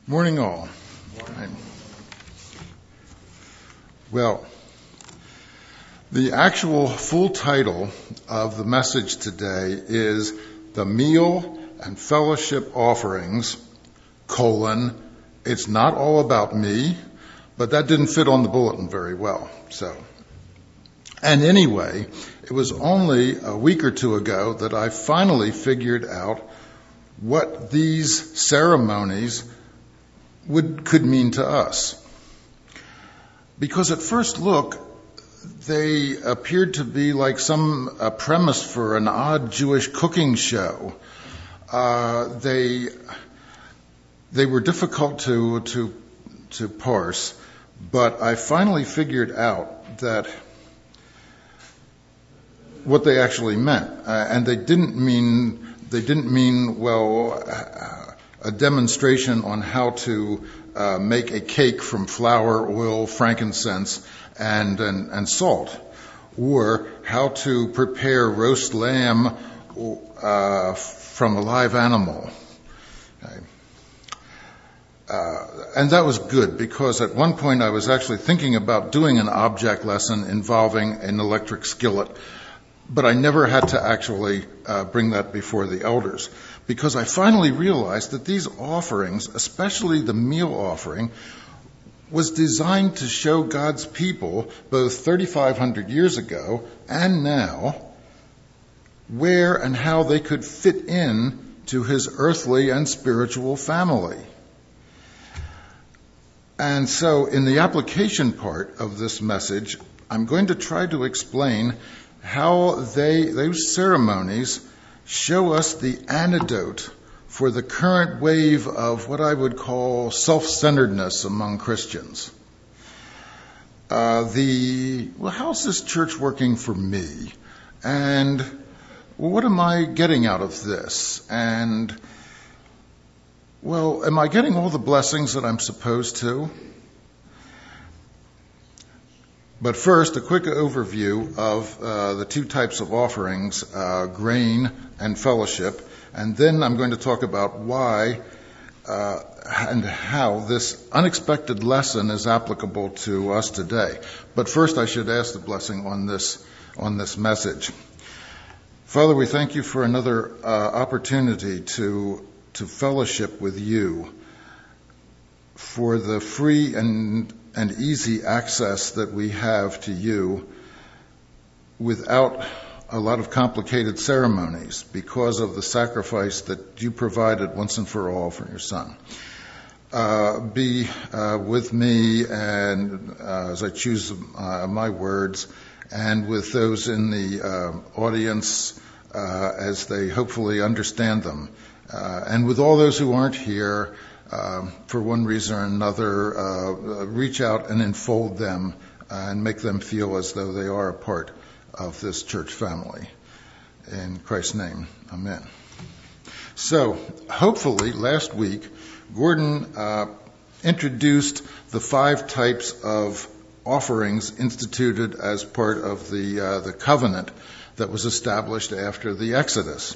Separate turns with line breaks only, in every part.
Morning all. Morning. Well, the actual full title of the message today is The Meal and Fellowship Offerings, it's not all about me, but that didn't fit on the bulletin very well. And anyway, it was only a week or two ago that I finally figured out what these ceremonies could mean to us. Because at first look, they appeared to be like a premise for an odd Jewish cooking show. They were difficult to parse, but I finally figured out that what they actually meant, and they didn't mean a demonstration on how to make a cake from flour, oil, frankincense, and salt, or how to prepare roast lamb from a live animal. Okay. And that was good, because at one point I was actually thinking about doing an object lesson involving an electric skillet, but I never had to actually bring that before the elders, because I finally realized that these offerings, especially the meal offering, was designed to show God's people, both 3,500 years ago and now, where and how they could fit in to his earthly and spiritual family. And so in the application part of this message, I'm going to try to explain how those ceremonies show us the antidote for the current wave of what I would call self-centeredness among Christians. How's this church working for me? And what am I getting out of this? And, am I getting all the blessings that I'm supposed to? But first, a quick overview of the two types of offerings, grain and fellowship, and then I'm going to talk about why and how this unexpected lesson is applicable to us today. But first, I should ask the blessing on this message. Father, we thank you for another opportunity to fellowship with you, for the free and easy access that we have to you without a lot of complicated ceremonies, because of the sacrifice that you provided once and for all for your Son. Be with me and as I choose my words, and with those in the audience as they hopefully understand them, and with all those who aren't here, for one reason or another, reach out and enfold them and make them feel as though they are a part of this church family. In Christ's name, amen. So, hopefully, last week, Gordon introduced the 5 types of offerings instituted as part of the covenant that was established after the Exodus.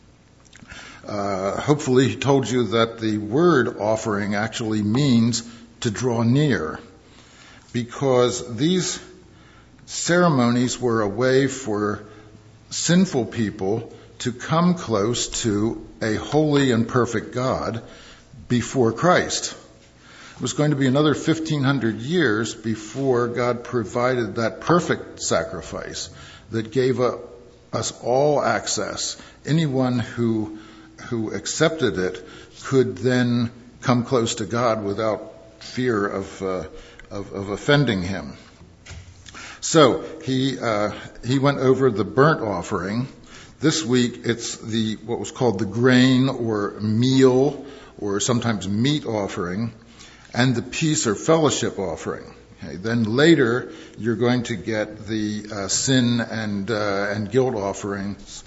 Hopefully he told you that the word offering actually means to draw near, because these ceremonies were a way for sinful people to come close to a holy and perfect God before Christ. It was going to be another 1,500 years before God provided that perfect sacrifice that gave us all access. Anyone who accepted it could then come close to God without fear of offending him. So he went over the burnt offering. This week it's what was called the grain or meal, or sometimes meat offering, and the peace or fellowship offering. Okay. Then later you're going to get the sin and guilt offerings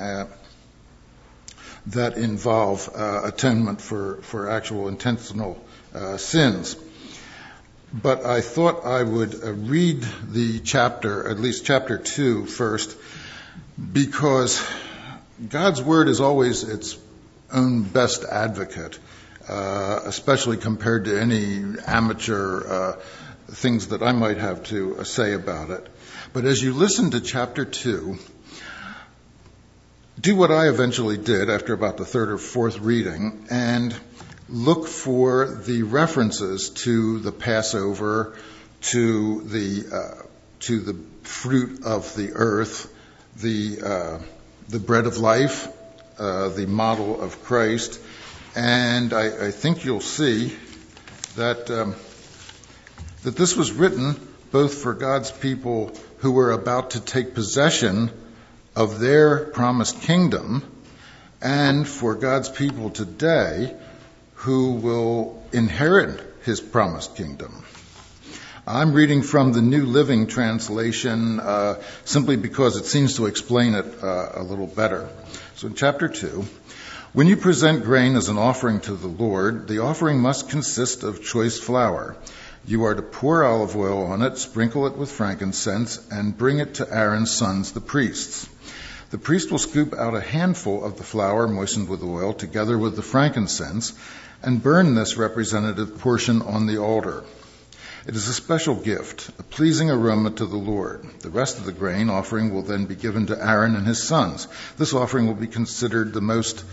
that involve atonement for actual intentional sins. But I thought I would read the chapter, at least chapter 2 first, because God's word is always its own best advocate. especially compared to any amateur things that I might have to say about it. But as you listen to chapter 2, do what I eventually did after about the third or fourth reading and look for the references to the Passover, to the fruit of the earth, the bread of life, the model of Christ, and I think you'll see that that this was written both for God's people who were about to take possession of their promised kingdom and for God's people today who will inherit his promised kingdom. I'm reading from the New Living Translation simply because it seems to explain it a little better. So in chapter 2, when you present grain as an offering to the Lord, the offering must consist of choice flour. You are to pour olive oil on it, sprinkle it with frankincense, and bring it to Aaron's sons, the priests. The priest will scoop out a handful of the flour moistened with oil together with the frankincense and burn this representative portion on the altar. It is a special gift, a pleasing aroma to the Lord. The rest of the grain offering will then be given to Aaron and his sons. This offering will be considered a most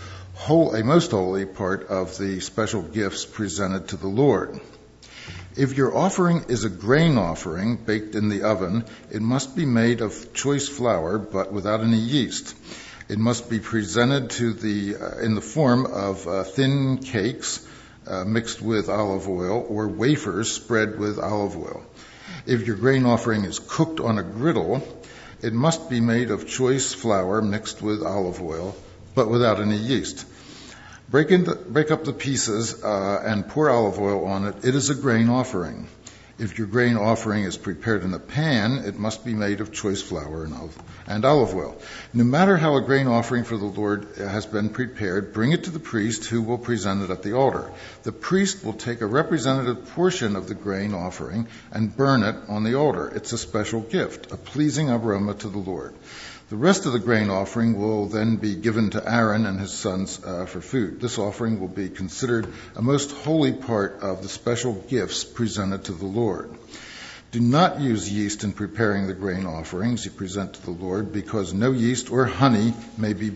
holy part of the special gifts presented to the Lord. If your offering is a grain offering baked in the oven, it must be made of choice flour, but without any yeast. It must be presented in the form of thin cakes mixed with olive oil or wafers spread with olive oil. If your grain offering is cooked on a griddle, it must be made of choice flour mixed with olive oil, but without any yeast. Break up the pieces and pour olive oil on it. It is a grain offering. If your grain offering is prepared in a pan, it must be made of choice flour and olive oil. No matter how a grain offering for the Lord has been prepared, bring it to the priest who will present it at the altar. The priest will take a representative portion of the grain offering and burn it on the altar. It's a special gift, a pleasing aroma to the Lord. The rest of the grain offering will then be given to Aaron and his sons for food. This offering will be considered a most holy part of the special gifts presented to the Lord. Do not use yeast in preparing the grain offerings you present to the Lord, because no yeast or honey may be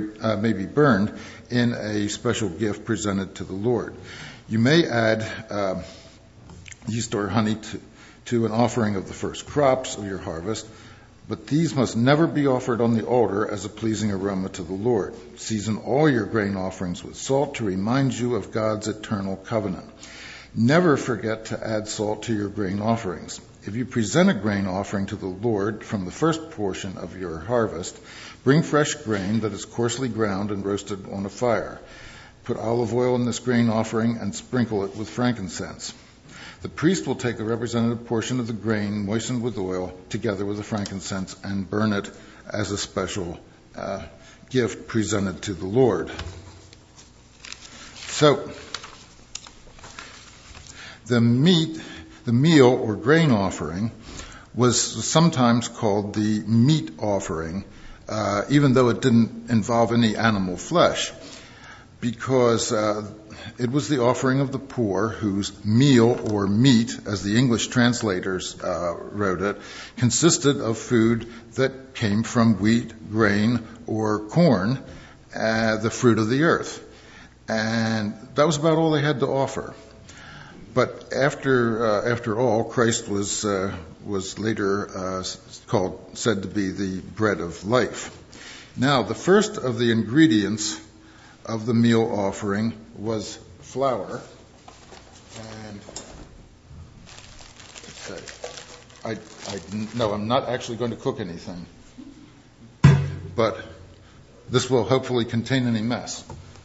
burned in a special gift presented to the Lord. You may add yeast or honey to an offering of the first crops of your harvest, but these must never be offered on the altar as a pleasing aroma to the Lord. Season all your grain offerings with salt to remind you of God's eternal covenant. Never forget to add salt to your grain offerings. If you present a grain offering to the Lord from the first portion of your harvest, bring fresh grain that is coarsely ground and roasted on a fire. Put olive oil in this grain offering and sprinkle it with frankincense. The priest will take a representative portion of the grain moistened with oil together with the frankincense and burn it as a special gift presented to the Lord. So, the meal or grain offering was sometimes called the meat offering, even though it didn't involve any animal flesh, because it was the offering of the poor whose meal or meat, as the English translators wrote it, consisted of food that came from wheat, grain, or corn, the fruit of the earth. And that was about all they had to offer. But after all, Christ was later said to be the bread of life. Now, the first of the ingredients of the meal offering was flour, and I'm not actually going to cook anything, but this will hopefully contain any mess.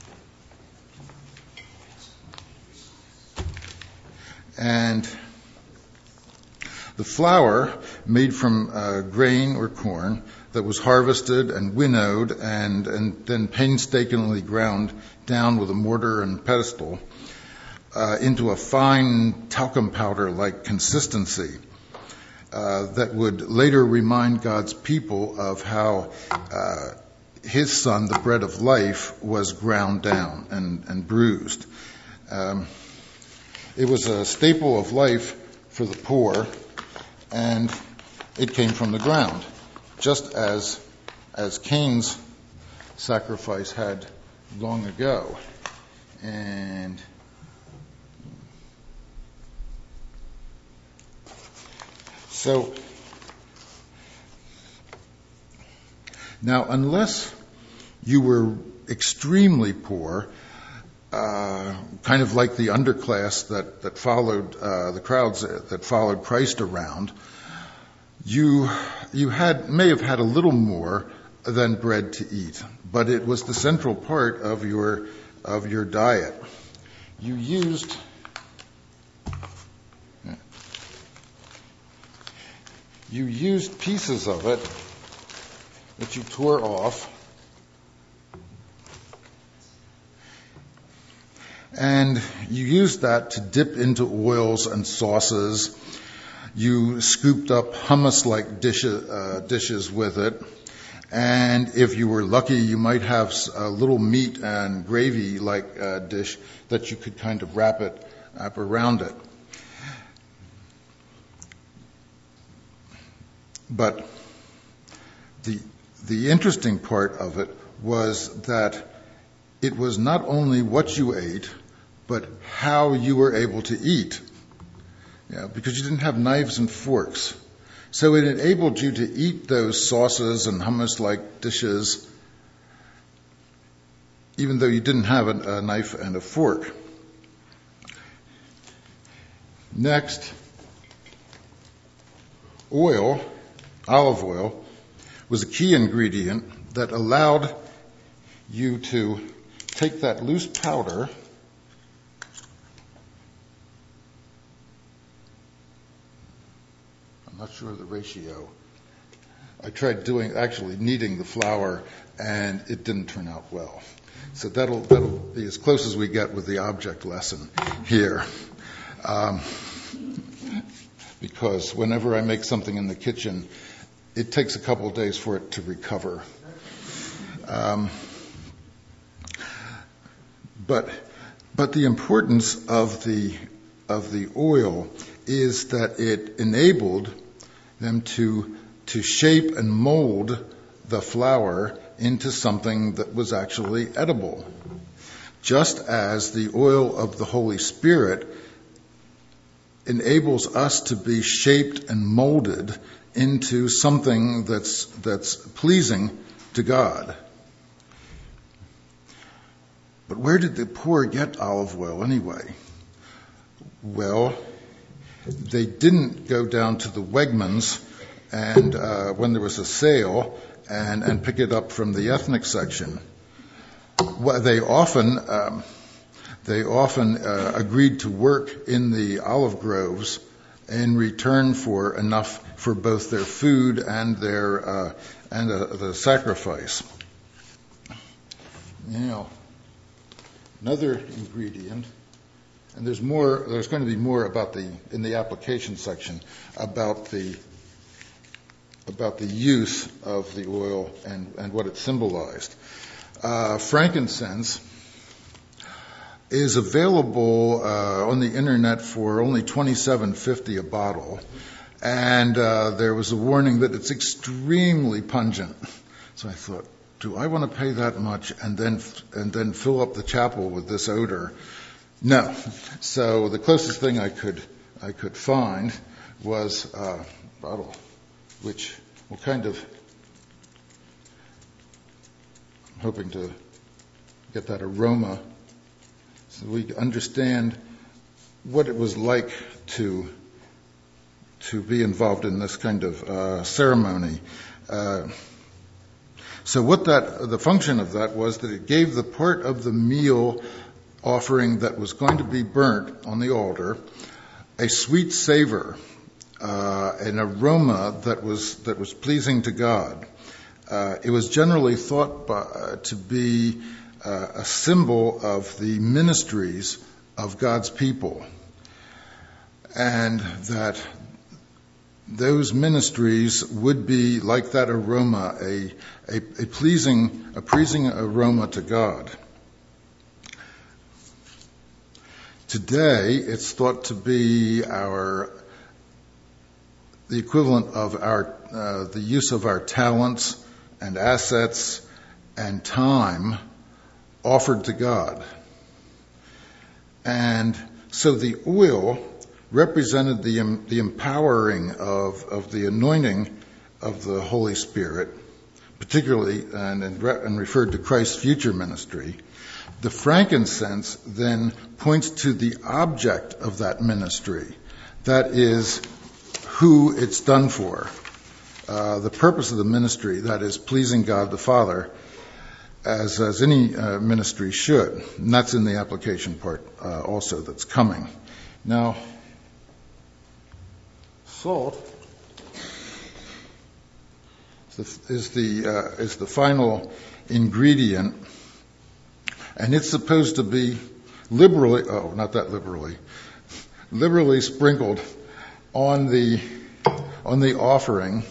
And the flour made from grain or corn that was harvested and winnowed and then painstakingly ground down with a mortar and pestle into a fine talcum powder-like consistency that would later remind God's people of how his son, the bread of life, was ground down and bruised. It was a staple of life for the poor, and it came from the ground, just as Cain's sacrifice had long ago. And so now, unless you were extremely poor, kind of like the underclass that followed the crowds that followed Christ around, you may have had a little more than bread to eat, but it was the central part of your diet. You used pieces of it that you tore off, and you used that to dip into oils and sauces. You scooped up hummus-like dishes with it. And if you were lucky, you might have a little meat and gravy-like dish that you could kind of wrap around it. But the interesting part of it was that it was not only what you ate, but how you were able to eat. Because you didn't have knives and forks. So it enabled you to eat those sauces and hummus-like dishes, even though you didn't have a knife and a fork. Next, olive oil, was a key ingredient that allowed you to take that loose powder not sure of the ratio. I tried kneading the flour, and it didn't turn out well. So that'll be as close as we get with the object lesson here. Because whenever I make something in the kitchen, it takes a couple of days for it to recover. But the importance of the oil is that it enabled them to shape and mold the flour into something that was actually edible. Just as the oil of the Holy Spirit enables us to be shaped and molded into something that's pleasing to God. But where did the poor get olive oil anyway? Well, they didn't go down to the Wegmans and when there was a sale and pick it up from the ethnic section. Well, they often agreed to work in the olive groves in return for enough for both their food and the sacrifice. Another ingredient. And there's going to be more in the application section about the use of the oil and what it symbolized. Frankincense is available on the internet for only $27.50 a bottle, and there was a warning that it's extremely pungent. So I thought, do I want to pay that much and then fill up the chapel with this odor? No. So the closest thing I could find was a bottle, which will kind of, I'm hoping to get that aroma so we understand what it was like to be involved in this kind of ceremony. So the function of that was that it gave the part of the meal offering that was going to be burnt on the altar a sweet savor, an aroma that was pleasing to God. It was generally thought to be a symbol of the ministries of God's people, and that those ministries would be like that aroma, a pleasing aroma to God. Today, it's thought to be the equivalent of the use of our talents and assets and time offered to God. And so the oil represented the empowering of the anointing of the Holy Spirit, particularly and referred to Christ's future ministry. The frankincense then points to the object of that ministry, that is who it's done for. The purpose of the ministry, that is pleasing God the Father, as any ministry should. And that's in the application part also that's coming. Now, salt is the final ingredient, and it's supposed to be liberally sprinkled on the offering,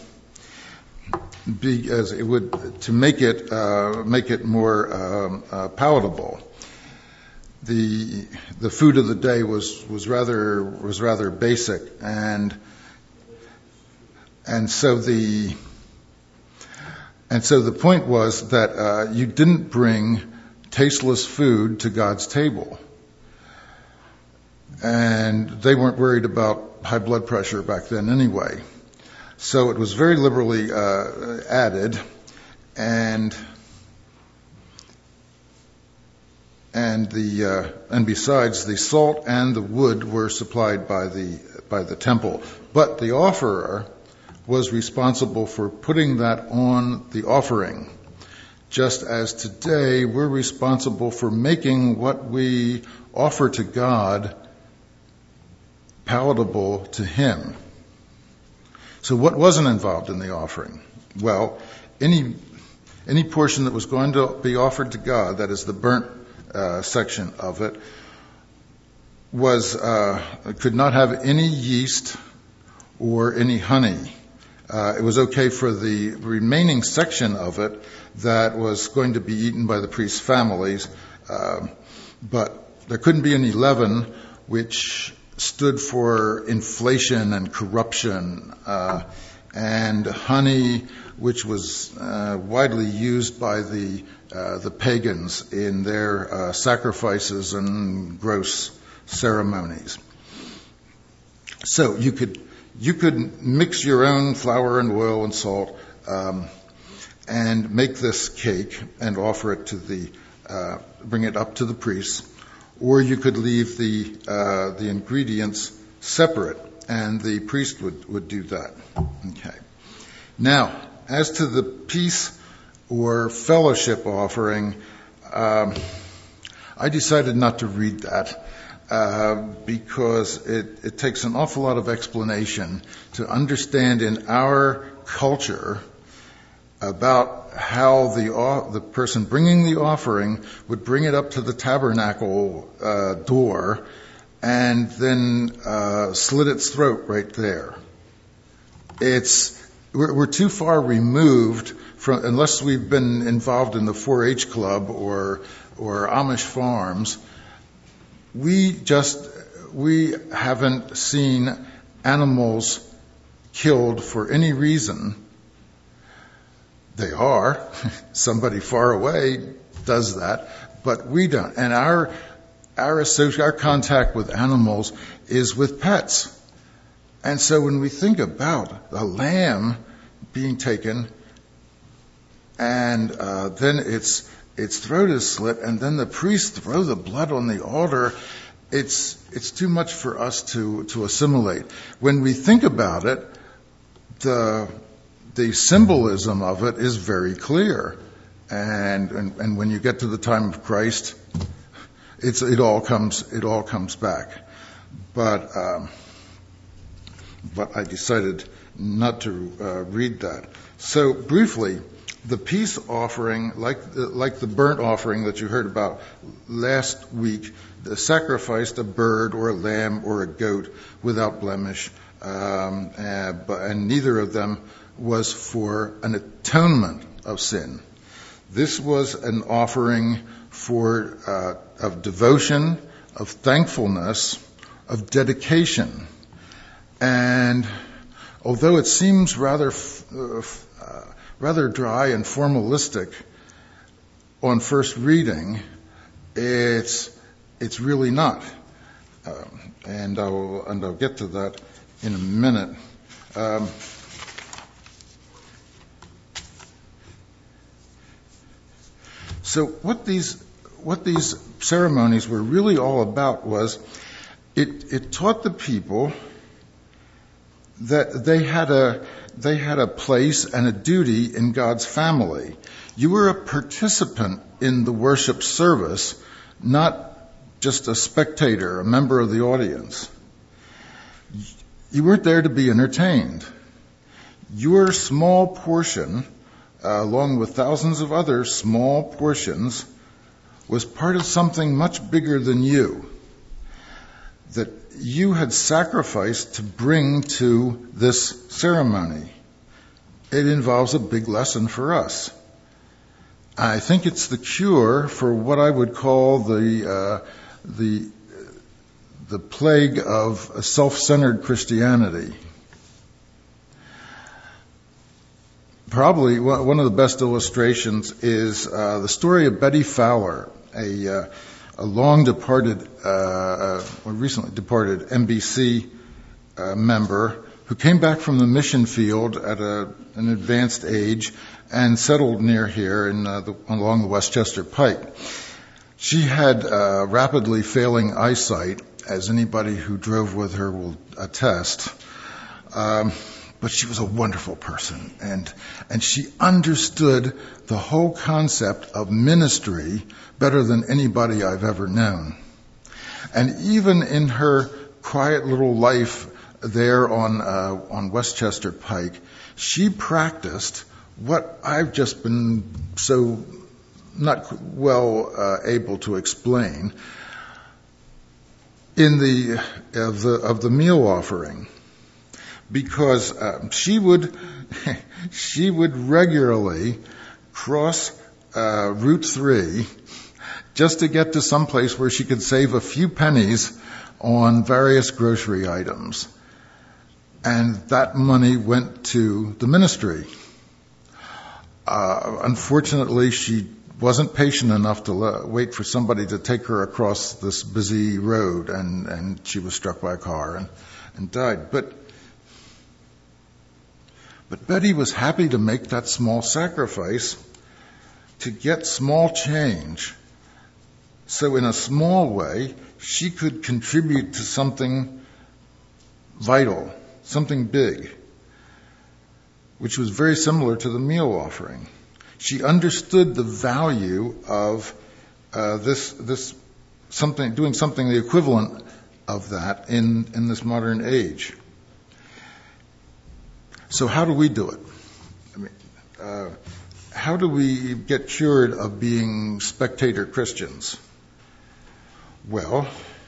as it would to make it more palatable. The food of the day was rather basic, and so the point was that you didn't bring tasteless food to God's table. And they weren't worried about high blood pressure back then anyway. So it was very liberally added, and besides, the salt and the wood were supplied by the temple. But the offerer was responsible for putting that on the offering, just as today we're responsible for making what we offer to God palatable to Him. So what wasn't involved in the offering? Well, any portion that was going to be offered to God, that is the burnt section of it, could not have any yeast or any honey. It was okay for the remaining section of it that was going to be eaten by the priest's families, but there couldn't be any leaven, which stood for inflation and corruption, and honey, which was widely used by the pagans in their sacrifices and gross ceremonies. So you could mix your own flour and oil and salt and make this cake and offer it bring it up to the priests, or you could leave the ingredients separate, and the priest would do that. Okay. Now, as to the peace or fellowship offering, I decided not to read that. Because it takes an awful lot of explanation to understand in our culture about how the person bringing the offering would bring it up to the tabernacle door and then slit its throat right there. We're too far removed from, unless we've been involved in the 4-H club or Amish farms. We haven't seen animals killed for any reason. They are. Somebody far away does that, but we don't. And our contact with animals is with pets. And so when we think about a lamb being taken and then its throat is slit, and then the priest throw the blood on the altar. It's too much for us to assimilate. When we think about it, the symbolism of it is very clear, and when you get to the time of Christ, it all comes back. But I decided not to read that. So briefly, the peace offering, like the burnt offering that you heard about last week, sacrificed a bird or a lamb or a goat without blemish, and neither of them was for an atonement of sin. This was an offering of devotion, of thankfulness, of dedication. And although it seems rather dry and formalistic on first reading, it's really not. And I'll get to that in a minute. So what these ceremonies were really all about was it taught the people that they had a place and a duty in God's family. You were a participant in the worship service, not just a spectator, a member of the audience. You weren't there to be entertained. Your small portion, along with thousands of other small portions, was part of something much bigger than you, that you had sacrificed to bring to this ceremony. It involves a big lesson for us. I think it's the cure for what I would call the plague of self-centered Christianity. Probably one of the best illustrations is the story of Betty Fowler, a long departed, or recently departed NBC member who came back from the mission field at an advanced age and settled near here along the Westchester Pike. She had rapidly failing eyesight, as anybody who drove with her will attest. But she was a wonderful person, and she understood the whole concept of ministry better than anybody I've ever known. And even in her quiet little life there on Westchester Pike, she practiced what I've just been so not well able to explain in of the meal offering. Because she would regularly cross Route 3 just to get to some place where she could save a few pennies on various grocery items. And that money went to the ministry. Unfortunately, she wasn't patient enough to wait for somebody to take her across this busy road, and she was struck by a car and died. But Betty was happy to make that small sacrifice to get small change. So in a small way, she could contribute to something vital, something big, which was very similar to the meal offering. She understood the value of doing something the equivalent of that in this modern age. So how do we do it? How do we get cured of being spectator Christians? Well,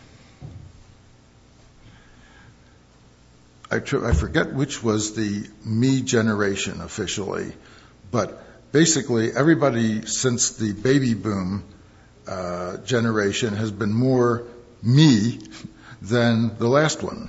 I forget which was the me generation officially, but basically everybody since the baby boom generation has been more me than the last one.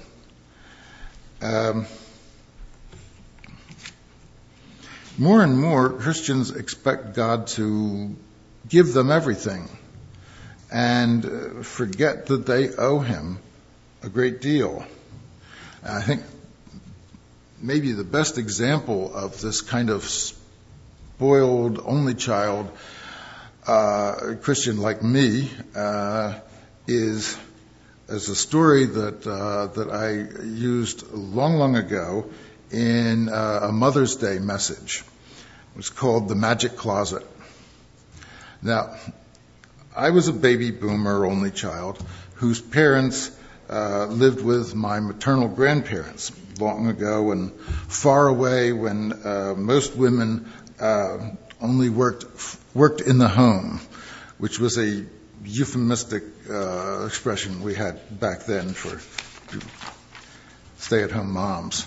More and more Christians expect God to give them everything and forget that they owe Him a great deal. I think maybe the best example of this kind of spoiled only child Christian like me is a story that I used long ago in a Mother's Day message. It was called The Magic Closet. Now, I was a baby boomer only child whose parents lived with my maternal grandparents long ago and far away when most women only worked in the home, which was a euphemistic expression we had back then for stay-at-home moms.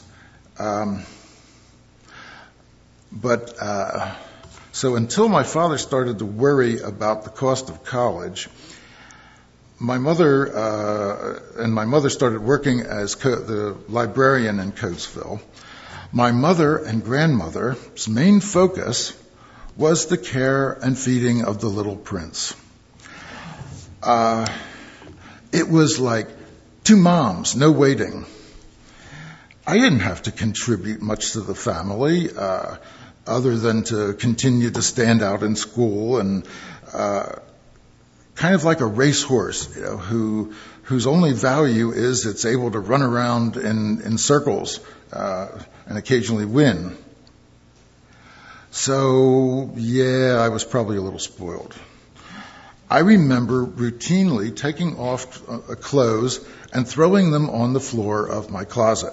So until my father started to worry about the cost of college, my mother started working as the librarian in Coatesville. My mother and grandmother's main focus was the care and feeding of the little prince. It was like 2 moms, no waiting. I didn't have to contribute much to the family, other than to continue to stand out in school and kind of like a racehorse, whose only value is it's able to run around in circles and occasionally win. So, yeah, I was probably a little spoiled. I remember routinely taking off clothes and throwing them on the floor of my closet.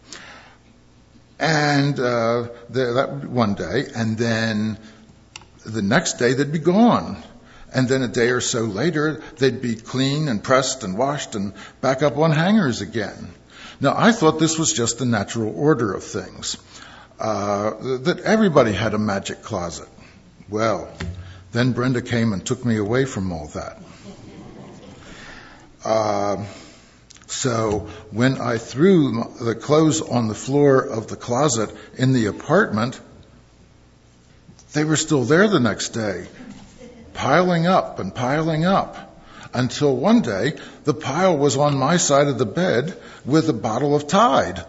And that one day, and then the next day they'd be gone. And then a day or so later, they'd be clean and pressed and washed and back up on hangers again. Now, I thought this was just the natural order of things, that everybody had a magic closet. Well, then Brenda came and took me away from all that. So when I threw the clothes on the floor of the closet in the apartment, they were still there the next day, piling up and piling up, until one day the pile was on my side of the bed with a bottle of Tide.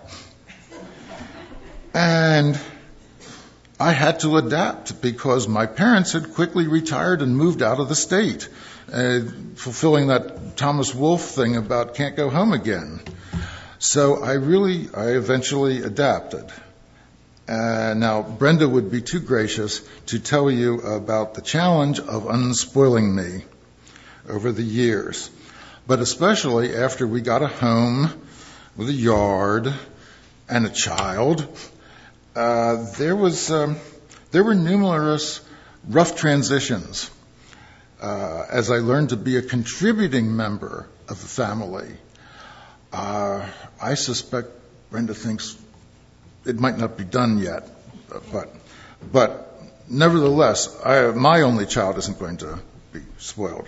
And I had to adapt because my parents had quickly retired and moved out of the state, fulfilling that Thomas Wolfe thing about can't go home again. So I eventually adapted. Now, Brenda would be too gracious to tell you about the challenge of unspoiling me over the years, but especially after we got a home with a yard and a child. There were numerous rough transitions as I learned to be a contributing member of the family. I suspect Brenda thinks it might not be done yet, but nevertheless, my only child isn't going to be spoiled.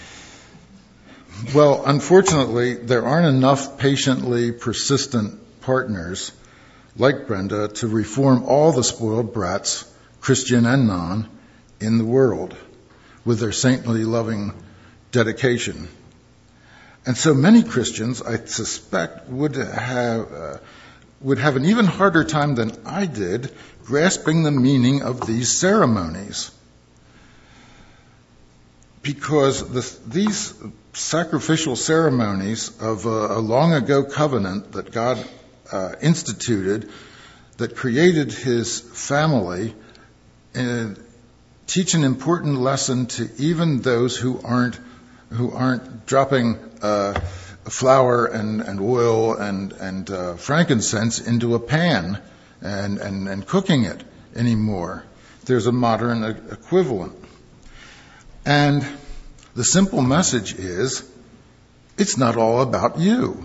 Well, unfortunately, there aren't enough patiently persistent partners like Brenda to reform all the spoiled brats, Christian and non, in the world with their saintly, loving dedication. And so many Christians, I suspect, would have an even harder time than I did grasping the meaning of these ceremonies. Because these sacrificial ceremonies of a long ago covenant that God instituted, that created his family, teach an important lesson to even those who aren't dropping flour and oil and frankincense into a pan and cooking it anymore. There's a modern equivalent. And the simple message is, it's not all about you,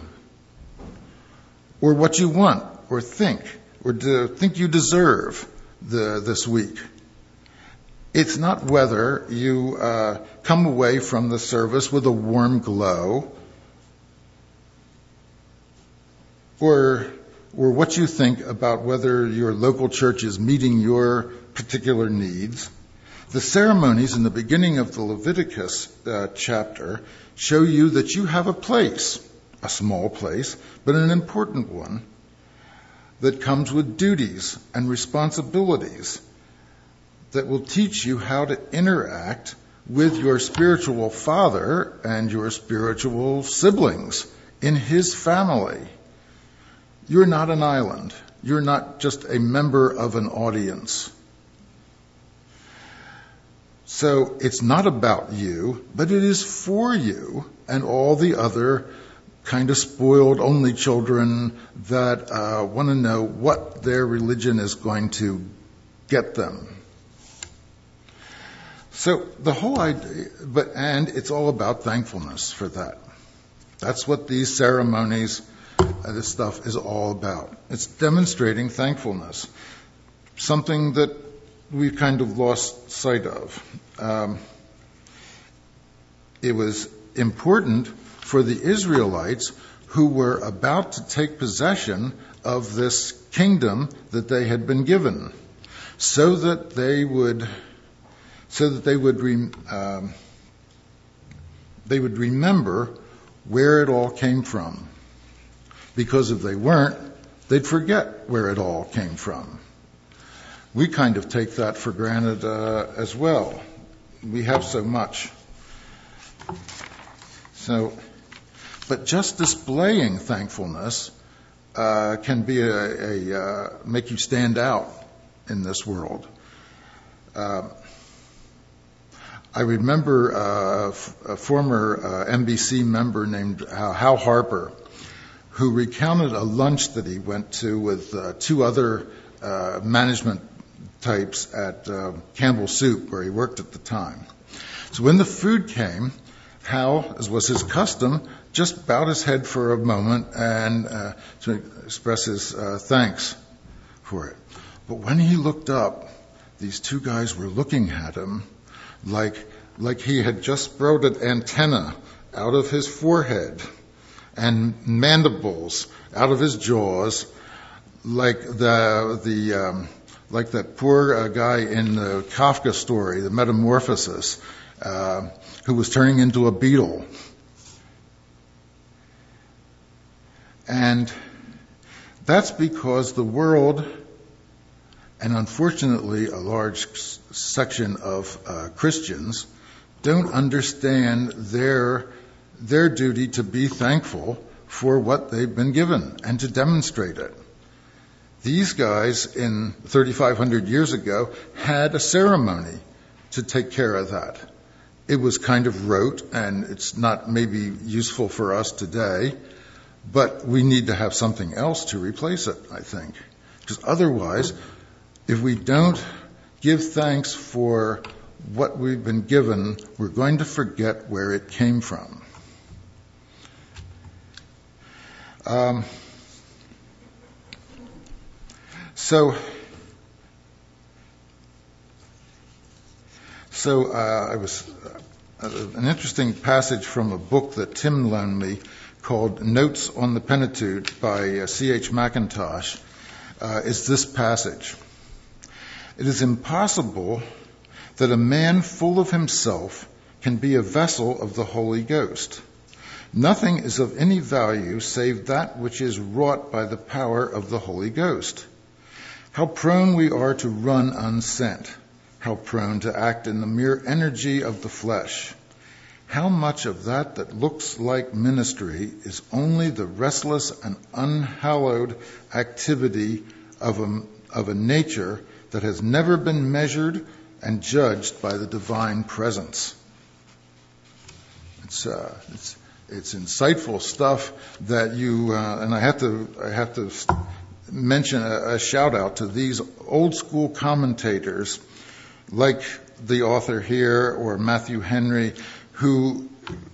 or what you want, or think you deserve this week. It's not whether you come away from the service with a warm glow, or what you think about whether your local church is meeting your particular needs. The ceremonies in the beginning of the Leviticus chapter show you that you have a place, a small place, but an important one, that comes with duties and responsibilities that will teach you how to interact with your spiritual father and your spiritual siblings in his family. You're not an island. You're not just a member of an audience. So it's not about you, but it is for you and all the other kind of spoiled only children that want to know what their religion is going to get them. So the whole idea, and it's all about thankfulness for that. That's what these ceremonies, this stuff is all about. It's demonstrating thankfulness, something that we've kind of lost sight of. It was important for the Israelites who were about to take possession of this kingdom that they had been given, so that they would remember where it all came from. Because if they weren't, they'd forget where it all came from. We kind of take that for granted as well. We have so much. But just displaying thankfulness can be make you stand out in this world. I remember a former NBC member named Hal Harper, who recounted a lunch that he went to with two other management types at Campbell Soup, where he worked at the time. So when the food came, Hal, as was his custom, just bowed his head for a moment and to express his thanks for it. But when he looked up, these two guys were looking at him like he had just sprouted antenna out of his forehead and mandibles out of his jaws, like that poor guy in the Kafka story, The Metamorphosis, who was turning into a beetle. And that's because the world, and unfortunately a large section of Christians, don't understand their duty to be thankful for what they've been given and to demonstrate it. These guys in 3,500 years ago had a ceremony to take care of that. It was kind of rote, and it's not maybe useful for us today, but we need to have something else to replace it, I think. Because otherwise, if we don't give thanks for what we've been given, we're going to forget where it came from. I was an interesting passage from a book that Tim loaned me called Notes on the Pentateuch by C.H. Mackintosh is this passage. It is impossible that a man full of himself can be a vessel of the Holy Ghost. Nothing is of any value save that which is wrought by the power of the Holy Ghost. How prone we are to run unsent. How prone to act in the mere energy of the flesh. How much of that looks like ministry is only the restless and unhallowed activity of a nature that has never been measured and judged by the divine presence. It's insightful stuff that you and I have to mention a shout out to these old school commentators like the author here or Matthew Henry, who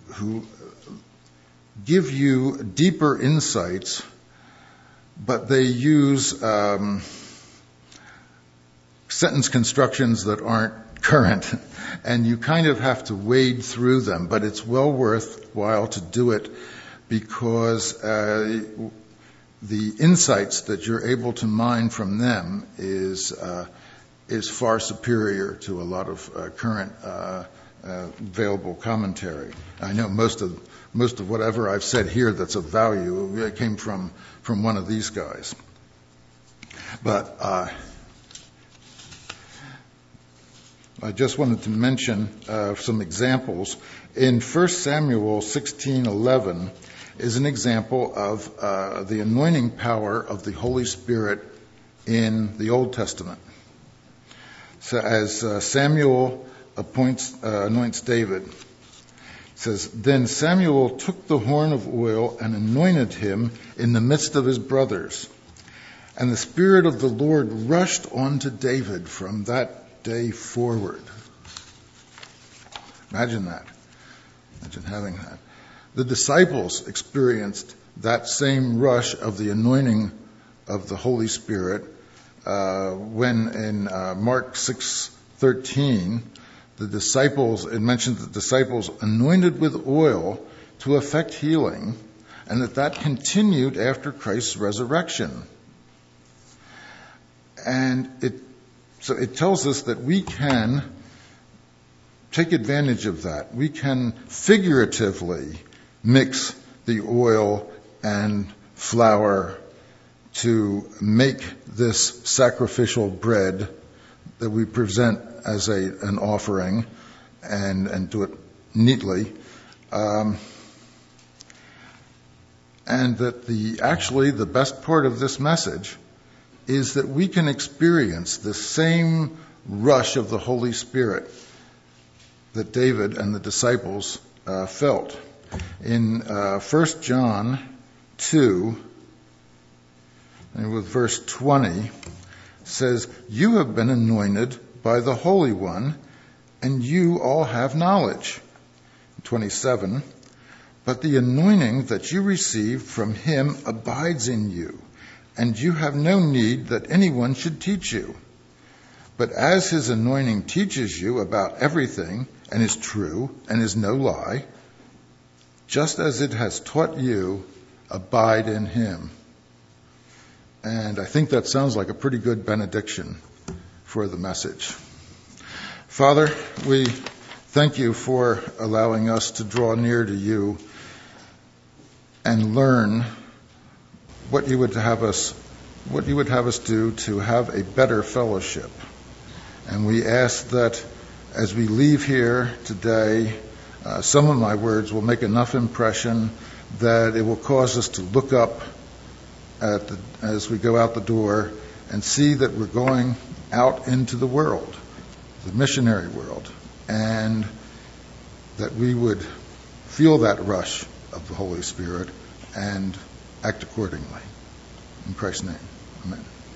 give you deeper insights, but they use sentence constructions that aren't current, and you kind of have to wade through them, but it's well worthwhile to do it because the insights that you're able to mine from them is far superior to a lot of current available commentary. I know most of whatever I've said here that's of value came from one of these guys. But I just wanted to mention some examples. In 1 Samuel 16:11 is an example of the anointing power of the Holy Spirit in the Old Testament. So as Samuel anoints David, it says, Then Samuel took the horn of oil and anointed him in the midst of his brothers. And the Spirit of the Lord rushed onto David from that day forward. Imagine that. Imagine having that. The disciples experienced that same rush of the anointing of the Holy Spirit when in Mark 6:13, it mentioned the disciples anointed with oil to effect healing, and that continued after Christ's resurrection. And it tells us that we can take advantage of that. We can figuratively mix the oil and flour to make this sacrificial bread that we present as an offering and do it neatly. And that the best part of this message is that we can experience the same rush of the Holy Spirit that David and the disciples felt. In 1 John 2, and with verse 20, says, "You have been anointed by the Holy One, and you all have knowledge." 27, "But the anointing that you received from him abides in you, and you have no need that anyone should teach you. But as his anointing teaches you about everything, and is true, and is no lie, just as it has taught you, abide in him." And I think that sounds like a pretty good benediction for the message. Father, we thank you for allowing us to draw near to you and learn what you would have us do to have a better fellowship. And we ask that as we leave here today, some of my words will make enough impression that it will cause us to look up as we go out the door and see that we're going out into the world, the missionary world, and that we would feel that rush of the Holy Spirit and act accordingly. In Christ's name, amen.